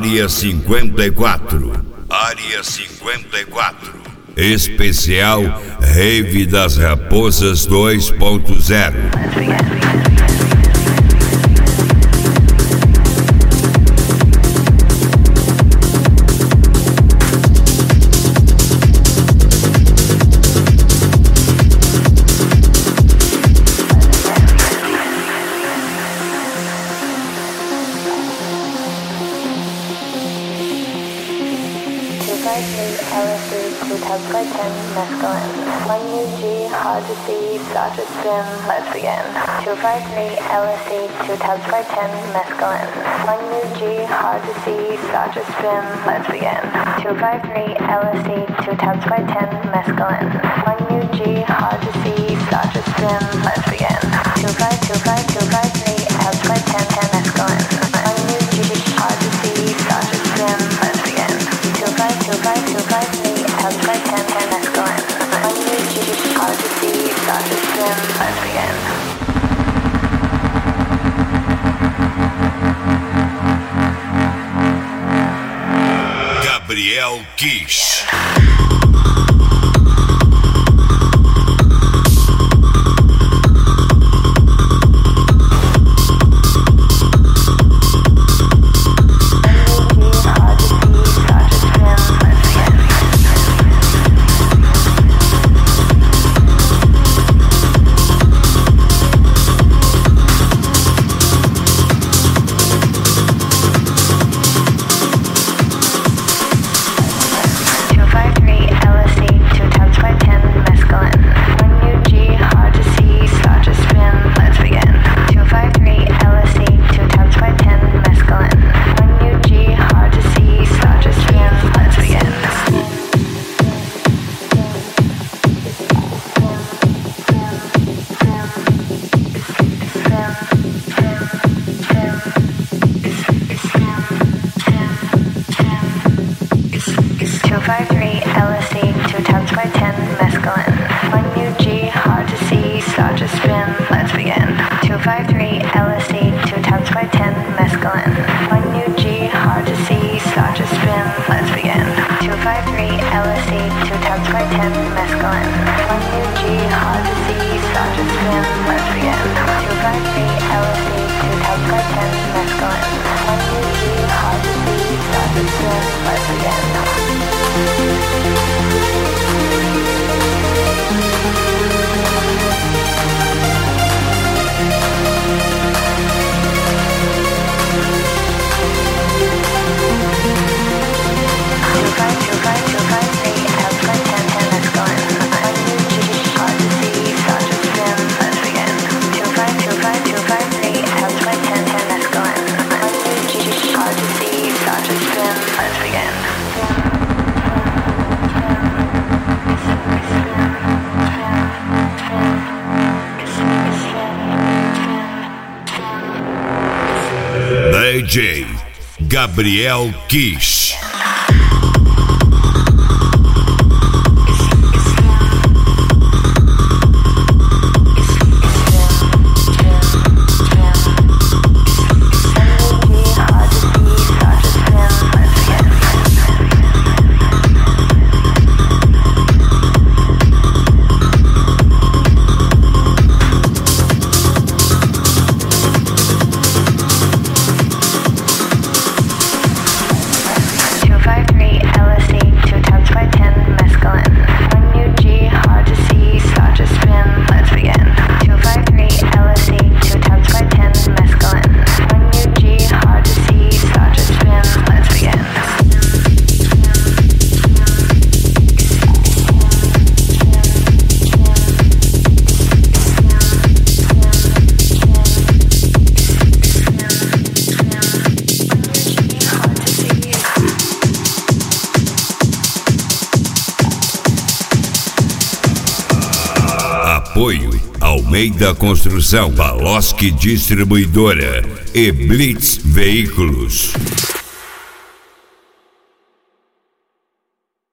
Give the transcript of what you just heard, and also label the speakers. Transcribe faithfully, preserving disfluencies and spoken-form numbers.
Speaker 1: Área cinquenta e quatro. Área cinquenta e quatro. Especial Rave das Raposas dois ponto zero.
Speaker 2: L S D, two times by ten, mescaline. one U G, hard to see, start to spin, let's begin. two five three, L S D, two times by ten, mescaline. one U G, hard to see, start to spin, let's begin. two five three, L S D, two times by ten, mescaline. one U G, hard to see, start to spin, let's begin. two five two five two five three, times by ten, ten, mescaline. one U G, hard to see, start to spin, let's begin. two five two five two five three, times by ten, ten, mescaline. one U G, hard to see, start to spin, let's begin.
Speaker 1: Gabriel Kish. two five three, L S D, two times by ten, mescaline. one U G, hard to see, start to spin, let's begin. two five three, L S D, two times by ten, mescaline. one U G, hard to see, start to spin, let's begin. two five three, L S D, two times by ten, mescaline. one U G, hard to see, start to spin, let's begin. two five three, L S D, two times by ten, mescaline. one U G, hard to see, start to spin, let's begin. two five two five two five three, times by ten, ten, mescaline. one U G, hard to see, start to spin, let's begin. two five two five two five three, times by ten, ten, mescaline. one U G, hard to see, start to spin, let's begin. D J Gabriel Kish. Apoio Almeida Construção, Baloski Distribuidora e Blitz Veículos.